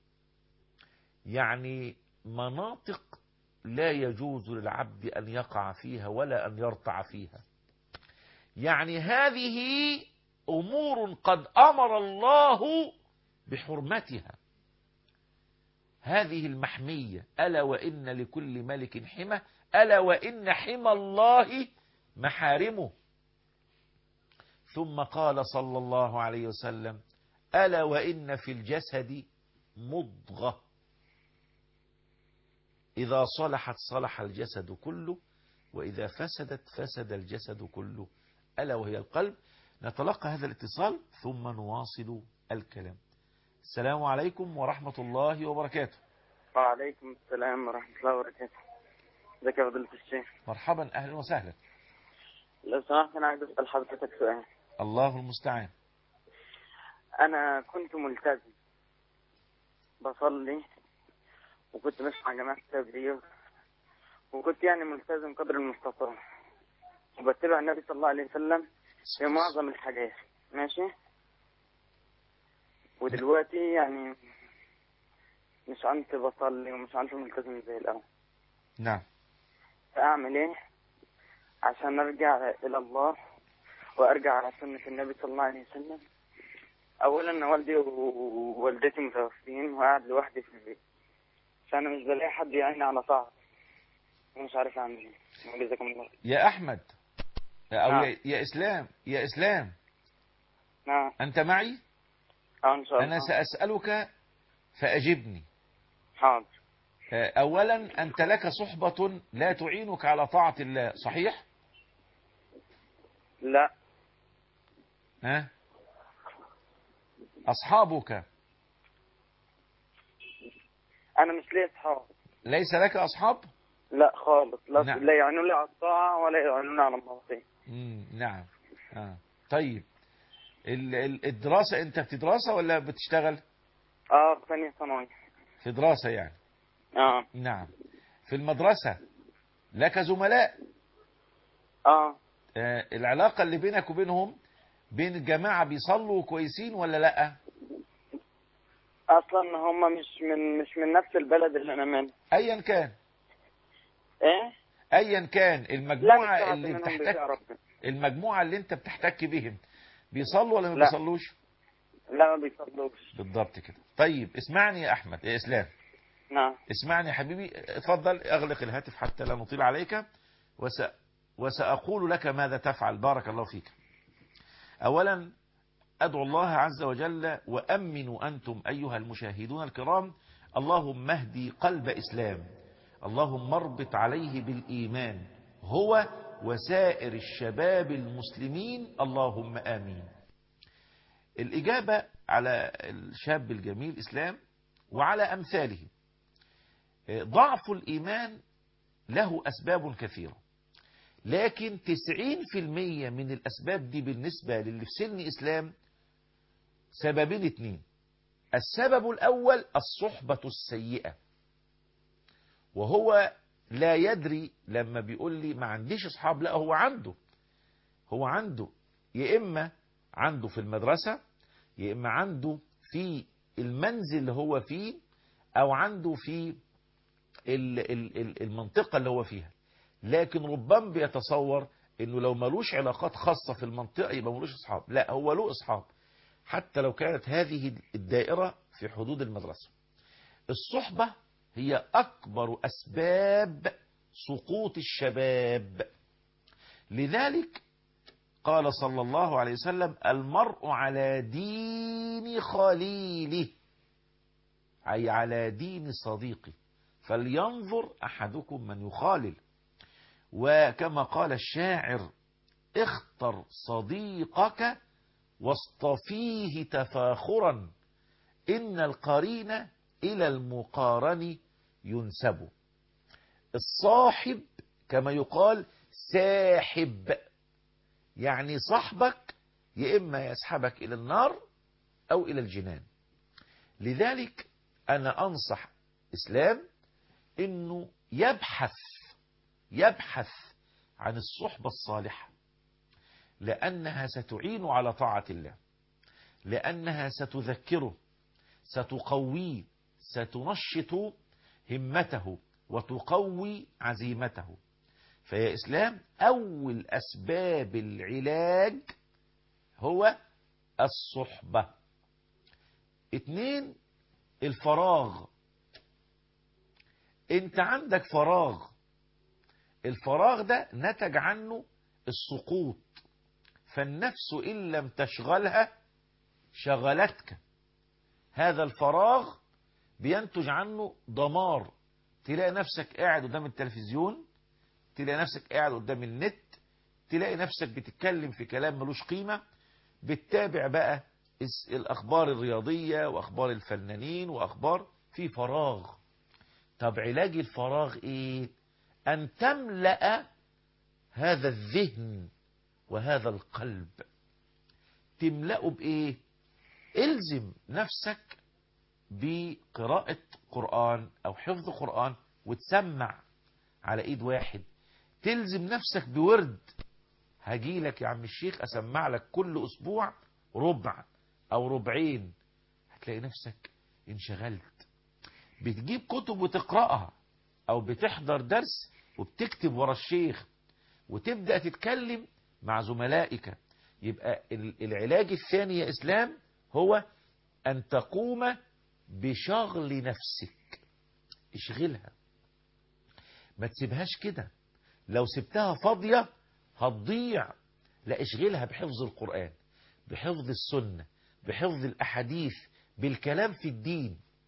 يعني مناطق لا يجوز للعبد أن يقع فيها ولا أن يرتع فيها. يعني هذه أمور قد أمر الله بحرمتها. هذه المحمية. ألا وإن لكل ملك حمى، ألا وإن حمى الله محارمه. ثم قال صلى الله عليه وسلم ألا وإن في الجسد مضغة إذا صلحت صلح الجسد كله وإذا فسدت فسد الجسد كله ألا وهي القلب. نتلقى هذا الاتصال ثم نواصل الكلام. السلام عليكم ورحمة الله وبركاته. وعليكم السلام ورحمة الله وبركاته. ازيك يا فضيلة الشيخ؟ مرحبا، أهلا وسهلا. لو سمحت أنا عايز أسأل حضرتك سؤال. الله المستعان. أنا كنت ملتزم بصلي وكنت بسمع جماعة التبليغ وكنت يعني ملتزم قدر المستطاع وبتبع النبي صلى الله عليه وسلم في معظم الحاجات، ماشي. ودلوقتي يعني مش عنت بصلي ومش عنت ملتزم زي الأول. نعم. فأعمل إيه عشان أرجع إلى الله وأرجع على سنة النبي صلى الله عليه وسلم؟ أولا والدي ووالدتي متوفين وقاعد لوحدي في البيت، فأنا مش بلاقي حد يعيني على طاعة ومش عارف أعمل إيه. جزاكم الله. يا أحمد أو نعم. يا, يا إسلام يا إسلام نعم. أنت معي؟ أه إن شاء الله. أنا سأسألك فأجبني. حاضر. أولا أنت لك صحبة لا تعينك على طاعة الله، صحيح؟ لا. ها؟ أصحابك أنا مش لي أصحاب. ليس لك أصحاب؟ لا خالص. لا, نعم. لا يعينوا لي على الطاعة ولا يعينوني على المعصية. مم. نعم. آه. طيب ال- ال- الدراسة، أنت في دراسة ولا بتشتغل؟ اه في ثانية ثانوي. في دراسة يعني. اه. نعم. في المدرسة لك زملاء. اه. آه. العلاقة اللي بينك وبينهم، بين الجماعة بيصلوا كويسين ولا لأ؟ اصلا هم مش من مش من نفس البلد اللي انا منه. أيا كان. ايه. أيا كان لا مش المجموعة واحد اللي منهم بتحتك بيطيع ربنا. المجموعة اللي انت بتحتك بهم بيصلوا ولا ما لا. بيصلوش؟ لا ما بيصلوش. بالضبط كده. طيب اسمعني يا أحمد يا إسلام، نعم. اسمعني يا حبيبي، اتفضل اغلق الهاتف حتى لا نطيل عليك، وس... وسأقول لك ماذا تفعل. بارك الله فيك. أولا أدعو الله عز وجل، وأمنوا أنتم أيها المشاهدون الكرام، اللهم اهدي قلب إسلام، اللهم اربط عليه بالإيمان هو وسائر الشباب المسلمين، اللهم آمين. الإجابة على الشاب الجميل إسلام وعلى أمثاله، ضعف الإيمان له أسباب كثيرة، لكن تسعين في المية من الأسباب دي بالنسبة للي في سن إسلام سببين اتنين. السبب الأول الصحبة السيئة، وهو لا يدري لما بيقول لي ما عنديش أصحاب، لا هو عنده هو عنده يا إما عنده في المدرسة، يا إما عنده في المنزل اللي هو فيه، أو عنده في المنطقة اللي هو فيها، لكن ربما بيتصور انه لو ملوش علاقات خاصة في المنطقة يبقى ملوش اصحاب. لا، هو له اصحاب حتى لو كانت هذه الدائرة في حدود المدرسة. الصحبة هي اكبر اسباب سقوط الشباب. لذلك قال صلى الله عليه وسلم: المرء على دين خليله، أي على دين صديقه، فلينظر أحدكم من يخالل. وكما قال الشاعر: اختر صديقك واصطفيه تفاخرا، إن القرين إلى المقارن ينسب. الصاحب كما يقال ساحب، يعني صاحبك يا إما يسحبك إلى النار أو إلى الجنان. لذلك أنا أنصح إسلام إنه يبحث يبحث عن الصحبة الصالحة، لأنها ستعين على طاعة الله، لأنها ستذكره، ستقويه، ستنشط همته وتقوي عزيمته. فيا إسلام أول أسباب العلاج هو الصحبة. اتنين، الفراغ. انت عندك فراغ، الفراغ ده نتج عنه السقوط، فالنفس إن لم تشغلها شغلتك. هذا الفراغ بينتج عنه دمار، تلاقي نفسك قاعد قدام التلفزيون، تلاقي نفسك قاعد قدام النت، تلاقي نفسك بتتكلم في كلام ملوش قيمة، بتتابع بقى الأخبار الرياضية وأخبار الفنانين وأخبار في فراغ. طب علاج الفراغ إيه؟ أن تملأ هذا الذهن وهذا القلب. تملأه بإيه؟ إلزم نفسك بقراءة قرآن أو حفظ قرآن وتسمع على إيد واحد. تلزم نفسك بورد، هجيلك يا عم الشيخ أسمع لك كل أسبوع ربع أو ربعين، هتلاقي نفسك انشغلت. بتجيب كتب وتقرأها، أو بتحضر درس وبتكتب ورا الشيخ وتبدأ تتكلم مع زملائك. يبقى العلاج الثاني يا إسلام هو أن تقوم بشغل نفسك. اشغلها، ما تسيبهاش كده، لو سبتها فاضية هتضيع. لا، اشغلها بحفظ القرآن، بحفظ السنة، بحفظ الأحاديث، بالكلام في الدين.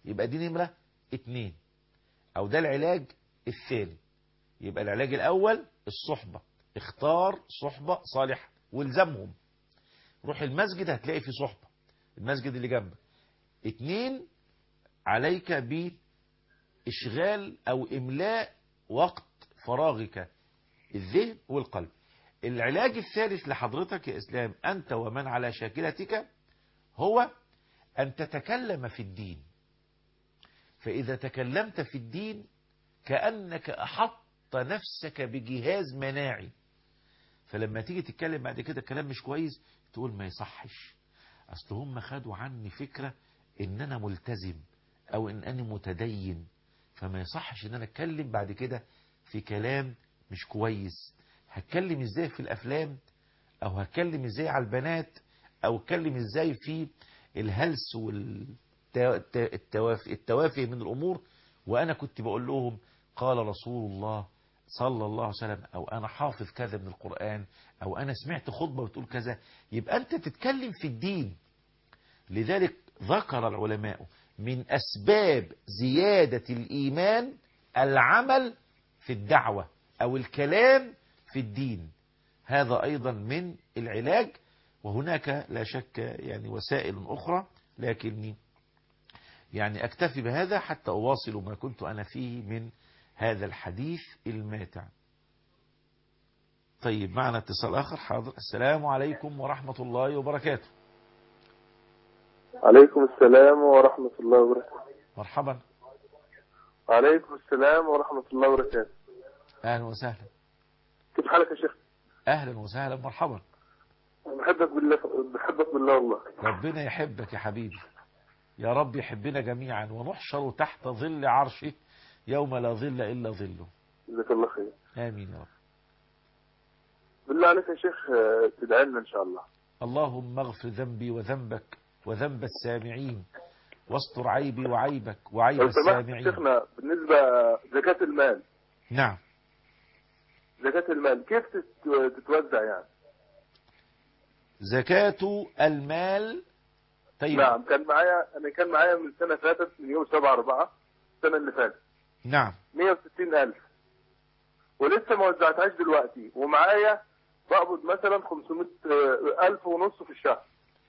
يبقى دي نمرة اتنين، او ده العلاج الثاني. يبقى العلاج الاول الصحبة، اختار صحبة صالحة والزمهم. روح المسجد هتلاقي في صحبة، المسجد اللي جنبك. اتنين، عليك بإشغال او املاء وقت فراغك الذهن والقلب. العلاج الثالث لحضرتك يا اسلام انت ومن على شاكلتك هو ان تتكلم في الدين. فاذا تكلمت في الدين كأنك احط نفسك بجهاز مناعي، فلما تيجي تتكلم بعد كده كلام مش كويس تقول ما يصحش، اصل هم خدوا عني فكرة ان انا ملتزم او ان انا متدين، فما يصحش ان انا اتكلم بعد كده في كلام مش كويس. هتكلم ازاي في الافلام، او هتكلم ازاي على البنات، او هتكلم ازاي في الهلس والتوافه من الامور، وانا كنت بقول لهم قال رسول الله صلى الله عليه وسلم، او انا حافظ كذا من القرآن، او انا سمعت خطبة بتقول كذا. يبقى انت تتكلم في الدين. لذلك ذكر العلماء من اسباب زيادة الايمان العمل في الدعوة او الكلام في الدين. هذا ايضا من العلاج. وهناك لا شك يعني وسائل اخرى، لكني يعني اكتفي بهذا حتى اواصل ما كنت انا فيه من هذا الحديث الماتع. طيب معنا اتصال اخر. حاضر. السلام عليكم ورحمة الله وبركاته. عليكم السلام ورحمة الله وبركاته. مرحبا. عليكم السلام ورحمة الله وبركاته. اهلا وسهلا. كيف حالك يا شيخ؟ اهلا وسهلا مرحبا. بحبك بالله، بحبك بالله والله. ربنا يحبك يا حبيبي، يا رب يحبنا جميعا، ونحشر تحت ظل عرشه يوم لا ظل إلا ظله. جزاك الله خير. آمين يا رب. بالله عليك يا شيخ تدعي لنا إن شاء الله. اللهم اغفر ذنبي وذنبك وذنب السامعين، واستر عيبي وعيبك وعيب السامعين. شيخنا بالنسبة زكاة المال. نعم. زكاة المال كيف تتوزع يعني؟ زكاة المال. طيب. نعم كان معايا، أنا كان معايا من سنة فاتت، من يوم سبعة أربعة السنة اللي فاتت. نعم. مية وستين ألف، ولسه ما وزعتهاش دلوقتي، ومعايا بقبض مثلا خمسمائة ألف ونص في الشهر.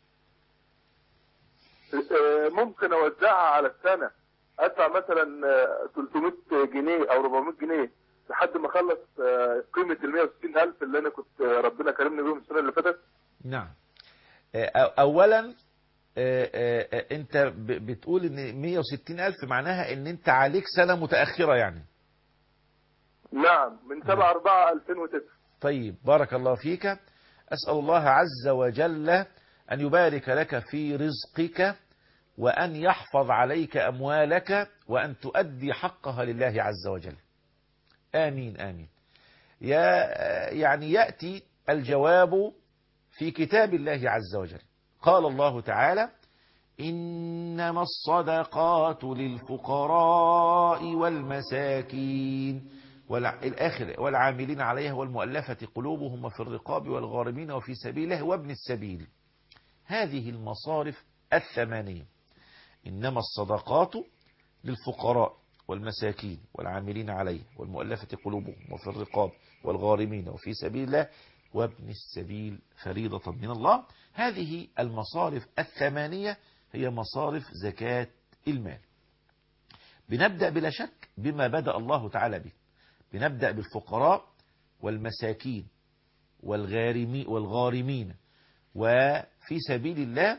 ممكن أوزعها على السنة، أدفع مثلا ثلاثمائة جنيه أو أربعمائة جنيه لحد ما أخلص قيمة ال مية وستين ألف اللي أنا كنت ربنا كرمني بيهم السنة اللي فاتت. نعم. أولا أنت بتقول إن مية وستين ألف معناها إن أنت عليك سنة متأخرة يعني. نعم من سبعة أربعة ألفين وتسعة. طيب بارك الله فيك. أسأل الله عز وجل أن يبارك لك في رزقك، وأن يحفظ عليك أموالك، وأن تؤدي حقها لله عز وجل. آمين آمين. يعني يأتي الجواب في كتاب الله عز وجل. قال الله تعالى: إنما الصدقات للفقراء والمساكين والآخر والعاملين عليها والمؤلفة قلوبهم وفي الرقاب والغارمين وفي سبيله وابن السبيل. هذه المصارف الثمانية: إنما الصدقات للفقراء والمساكين والعاملين عليها والمؤلفة قلوبهم وفي الرقاب والغارمين وفي سبيل الله وابن السبيل فريضة من الله. هذه المصارف الثمانية هي مصارف زكاة المال. بنبدأ بلا شك بما بدأ الله تعالى به. بنبدأ بالفقراء والمساكين والغارمين وفي سبيل الله،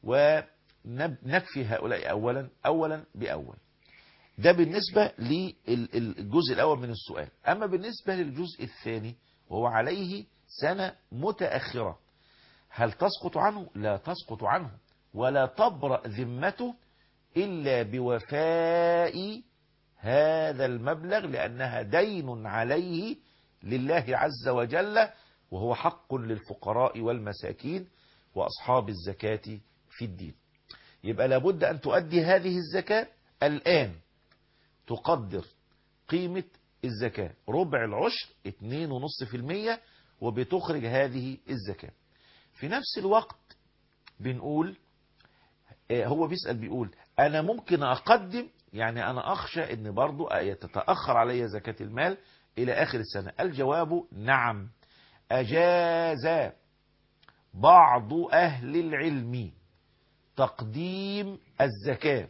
ونكفي هؤلاء أولا أولا بأول. ده بالنسبة للجزء الأول من السؤال. أما بالنسبة للجزء الثاني وهو عليه سنة متأخرة، هل تسقط عنه؟ لا تسقط عنه، ولا تبرأ ذمته إلا بوفاء هذا المبلغ، لأنها دين عليه لله عز وجل، وهو حق للفقراء والمساكين وأصحاب الزكاة في الدين. يبقى لابد أن تؤدي هذه الزكاة الآن. تقدر قيمة الزكاة ربع العشر اتنين ونص في المية، وبتخرج هذه الزكاة. في نفس الوقت بنقول، هو بيسأل بيقول أنا ممكن أقدم، يعني أنا أخشى أن برضو تتأخر علي زكاة المال إلى آخر السنة. الجواب نعم، أجاز بعض أهل العلم تقديم الزكاة،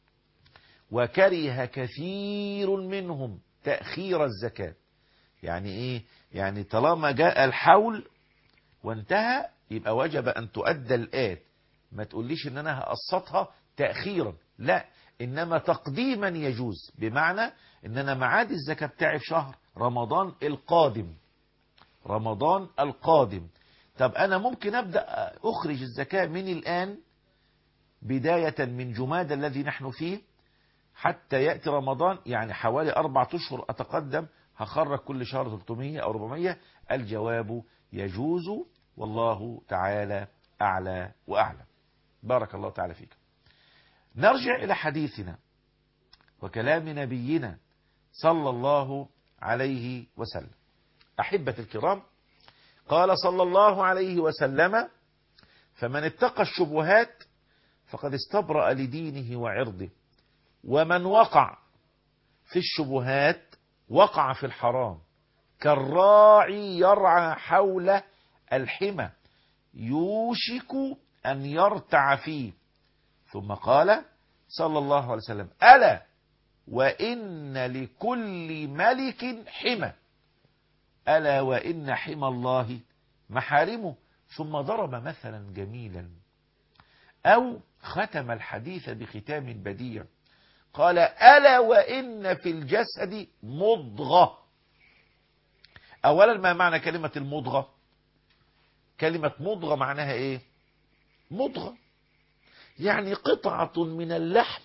وكره كثير منهم تأخير الزكاة. يعني إيه؟ يعني طالما جاء الحول وانتهى يبقى وجب أن تؤدى الآن. ما تقوليش إن أنا هقسطها تأخيرا، لا، إنما تقديما يجوز، بمعنى إن أنا معاد الزكاة بتاعي في شهر رمضان القادم، رمضان القادم. طب أنا ممكن أبدأ أخرج الزكاة من الآن، بداية من جماد الذي نحن فيه حتى يأتي رمضان، يعني حوالي أربعة أشهر أتقدم، هخرج كل شهر ثلاثمائة أو أربعمائة. الجواب يجوز، والله تعالى أعلى وأعلم. بارك الله تعالى فيك. نرجع إلى حديثنا وكلام نبينا صلى الله عليه وسلم. أحبة الكرام، قال صلى الله عليه وسلم: فمن اتقى الشبهات فقد استبرأ لدينه وعرضه، ومن وقع في الشبهات وقع في الحرام، كالراعي يرعى حول الحمى يوشك أن يرتع فيه. ثم قال صلى الله عليه وسلم: ألا وإن لكل ملك حمى، ألا وإن حمى الله محارمه. ثم ضرب مثلا جميلا، أو ختم الحديث بختام بديع، قال: ألا وإن في الجسد مضغة. أولا، ما معنى كلمة المضغة؟ كلمة مضغة معناها إيه؟ مضغة يعني قطعة من اللحم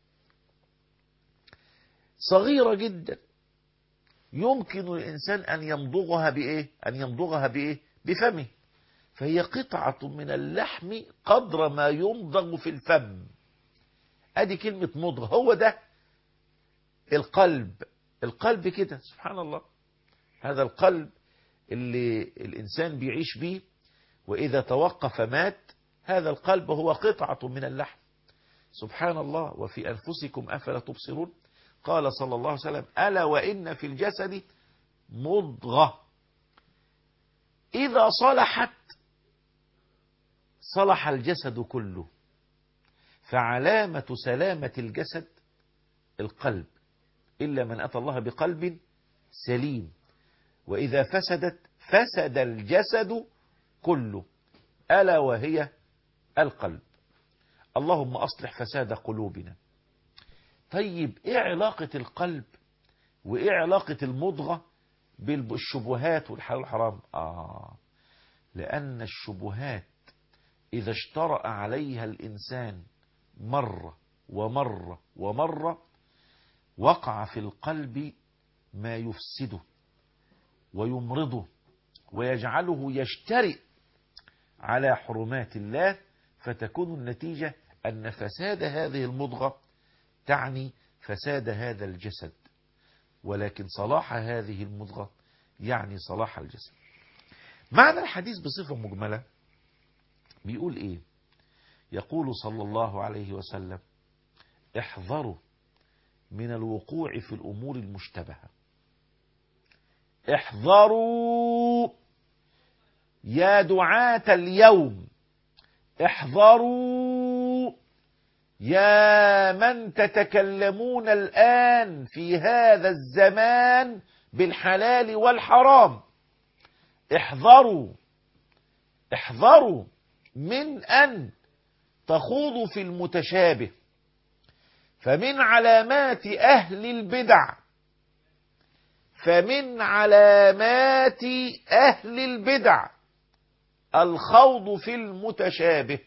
صغيرة جدا، يمكن الإنسان أن يمضغها بإيه؟ أن يمضغها بإيه؟ بفمه. فهي قطعة من اللحم قدر ما يمضغ في الفم. أدي كلمة مضغة. هو ده القلب. القلب كده سبحان الله، هذا القلب اللي الإنسان بيعيش به وإذا توقف مات. هذا القلب هو قطعة من اللحم. سبحان الله. وفي أنفسكم أفلا تبصرون. قال صلى الله عليه وسلم: ألا وإن في الجسد مضغة إذا صلحت صلح الجسد كله. فعلامة سلامة الجسد القلب، إلا من أتى الله بقلب سليم. وإذا فسدت فسد الجسد كله، ألا وهي القلب. اللهم أصلح فساد قلوبنا. طيب، إيه علاقة القلب وإيه علاقة المضغة بالشبهات والحلال والحرام؟ آه لأن الشبهات إذا اشترأ عليها الإنسان مرة ومرة ومرة وقع في القلب ما يفسده ويمرضه ويجعله يشترئ على حرمات الله، فتكون النتيجة أن فساد هذه المضغة تعني فساد هذا الجسد، ولكن صلاح هذه المضغة يعني صلاح الجسد. معنى الحديث بصفة مجملة بيقول إيه؟ يقول صلى الله عليه وسلم: احذروا من الوقوع في الأمور المشتبهة. احذروا يا دعاة اليوم، احذروا يا من تتكلمون الآن في هذا الزمان بالحلال والحرام. احذروا احذروا من أن تخوضوا في المتشابه. فمن علامات أهل البدع فمن علامات أهل البدع الخوض في المتشابه.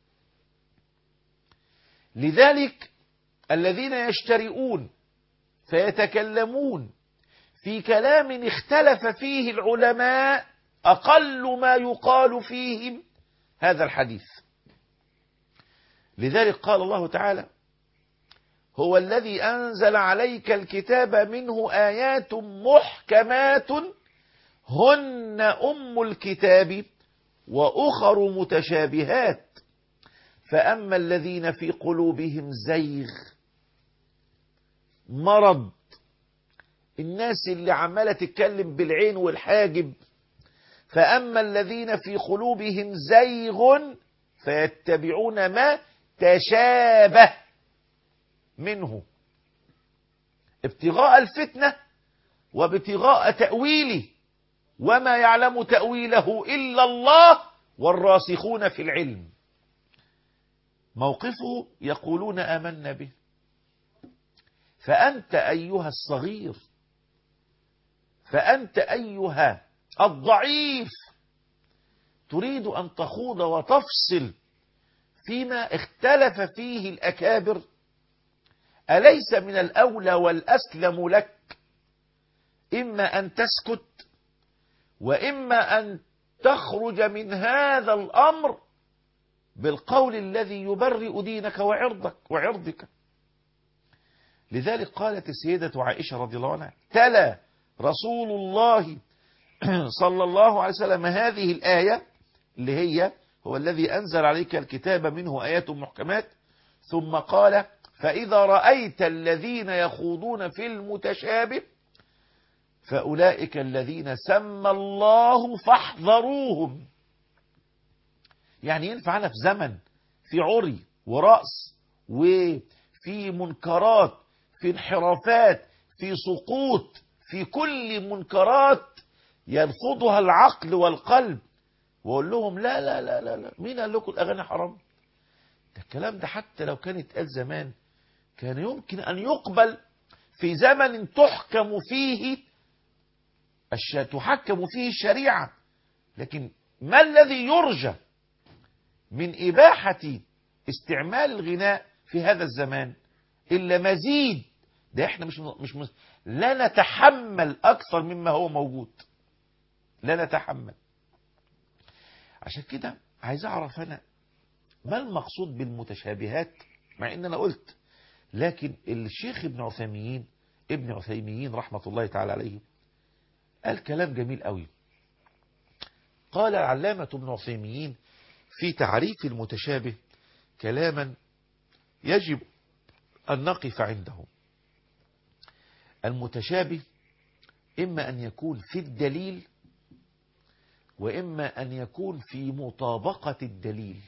لذلك الذين يشترئون فيتكلمون في كلام اختلف فيه العلماء أقل ما يقال فيهم هذا الحديث. لذلك قال الله تعالى: هو الذي أنزل عليك الكتاب منه آيات محكمات هن أم الكتاب وأخر متشابهات فأما الذين في قلوبهم زيغ، مرض، الناس اللي عمالة تتكلم بالعين والحاجب، فأما الذين في قلوبهم زيغ فيتبعون ما تشابه منه ابتغاء الفتنة وابتغاء تأويله، وما يعلم تأويله إلا الله والراسخون في العلم. موقفه يقولون آمنا به. فأنت أيها الصغير، فأنت أيها الضعيف، تريد أن تخوض وتفصل فيما اختلف فيه الأكابر؟ أليس من الأولى والأسلم لك إما أن تسكت وإما أن تخرج من هذا الأمر بالقول الذي يبرئ دينك وعرضك وعرضك؟ لذلك قالت السيدة عائشة رضي الله عنها: تلا رسول الله صلى الله عليه وسلم هذه الآية اللي هي هو الذي أنزل عليك الكتاب منه آيات محكمات، ثم قال: فإذا رأيت الذين يخوضون في المتشابه فأولئك الذين سمى الله فاحذروهم. يعني ينفع أنا في زمن في عري ورأس وفي منكرات، في انحرافات، في سقوط، في كل منكرات يرفضها العقل والقلب، وأقول لهم لا لا لا لا, لا. مين قال لكم الأغاني حرام؟ ده الكلام ده حتى لو كان اتقال زمان كان يمكن أن يقبل في زمن تحكم فيه الش... تحكم فيه الشريعة. لكن ما الذي يرجى من إباحة استعمال الغناء في هذا الزمان إلا مزيد؟ ده احنا مش مش مش لا نتحمل أكثر مما هو موجود، لا نتحمل. عشان كده عايز أعرف أنا ما المقصود بالمتشابهات، مع إن أنا قلت، لكن الشيخ ابن عثيمين ابن عثيمين رحمة الله تعالى عليه قال كلام جميل قوي. قال العلامة ابن عثيمين في تعريف المتشابه كلاما يجب أن نقف عنده. المتشابه إما أن يكون في الدليل وإما أن يكون في مطابقة الدليل.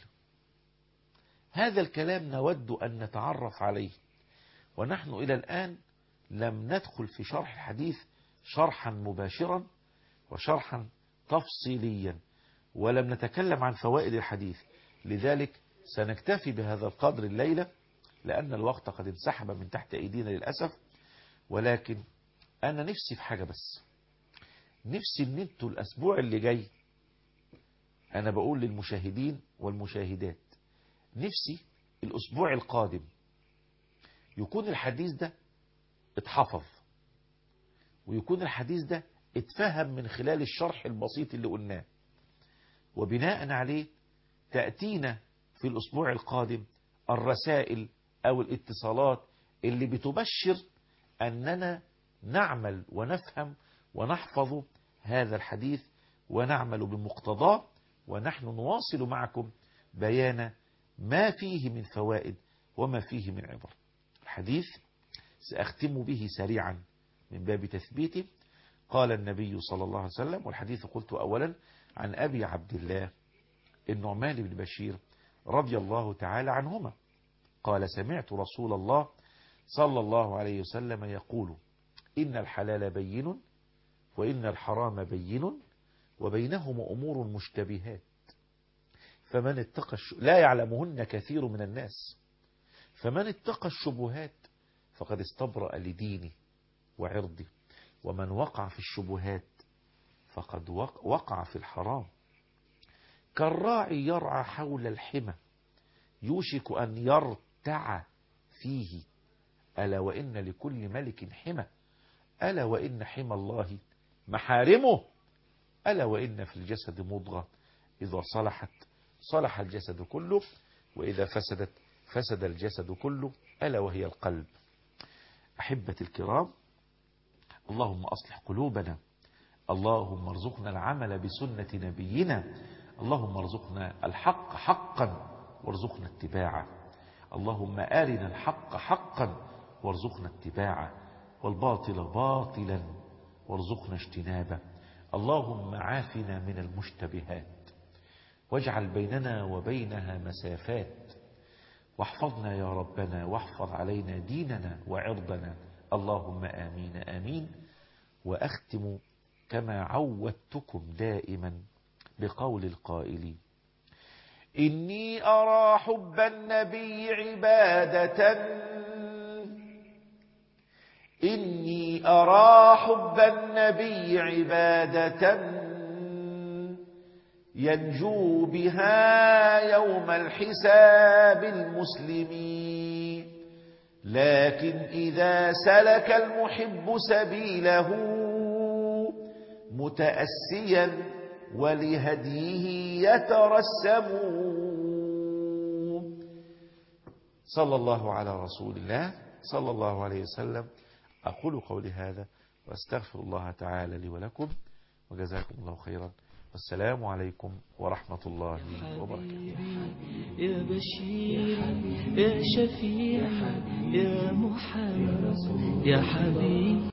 هذا الكلام نود أن نتعرف عليه، ونحن إلى الآن لم ندخل في شرح الحديث شرحا مباشرا وشرحا تفصيليا، ولم نتكلم عن فوائد الحديث. لذلك سنكتفي بهذا القدر الليلة، لأن الوقت قد انسحب من تحت أيدينا للأسف. ولكن أنا نفسي في حاجة بس، نفسي ان انتوا الأسبوع اللي جاي، أنا بقول للمشاهدين والمشاهدات، نفسي الأسبوع القادم يكون الحديث ده اتحفظ، ويكون الحديث ده اتفهم من خلال الشرح البسيط اللي قلناه، وبناء عليه تأتينا في الأسبوع القادم الرسائل أو الاتصالات اللي بتبشر أننا نعمل ونفهم ونحفظ هذا الحديث ونعمل بمقتضاه، ونحن نواصل معكم بيان ما فيه من فوائد وما فيه من عبر. الحديث سأختم به سريعا من باب تثبيته. قال النبي صلى الله عليه وسلم، والحديث قلت أولا عن أبي عبد الله النعمان بن بشير رضي الله تعالى عنهما قال: سمعت رسول الله صلى الله عليه وسلم يقول: إن الحلال بين وإن الحرام بين وبينهما أمور مشتبهات فمن اتقى الش... لا يعلمهن كثير من الناس، فمن اتقى الشبهات فقد استبرأ لدينه وعرضه، ومن وقع في الشبهات فقد وقع في الحرام. كالراعي يرعى حول الحمى يوشك أن يرتع فيه، ألا وإن لكل ملك حمى، ألا وإن حمى الله محارمه، ألا وإن في الجسد مضغة إذا صلحت صلح الجسد كله وإذا فسدت فسد الجسد كله، ألا وهي القلب. أحبتي الكرام، اللهم أصلح قلوبنا، اللهم ارزقنا العمل بسنة نبينا، اللهم ارزقنا الحق حقا وارزقنا اتباعه. اللهم أرنا الحق حقا وارزقنا اتباعه، والباطل باطلا وارزقنا اجتنابه. اللهم عافنا من المشتبهات واجعل بيننا وبينها مسافات، واحفظنا يا ربنا واحفظ علينا ديننا وعرضنا. اللهم آمين آمين. وأختم كما عودتكم دائما بقول القائل: إني أرى حب النبي عبادة، إني أرى حب النبي عبادة ينجو بها يوم الحساب المسلمين. لكن إذا سلك المحب سبيله متأسيا ولهديه يترسم. صلى الله على رسول الله صلى الله عليه وسلم. أقول قولي هذا وأستغفر الله تعالى لي ولكم، وجزاكم الله خيرا، والسلام عليكم ورحمة الله وبركاته. يا بشير يا شفيع يا محمد يا حبيب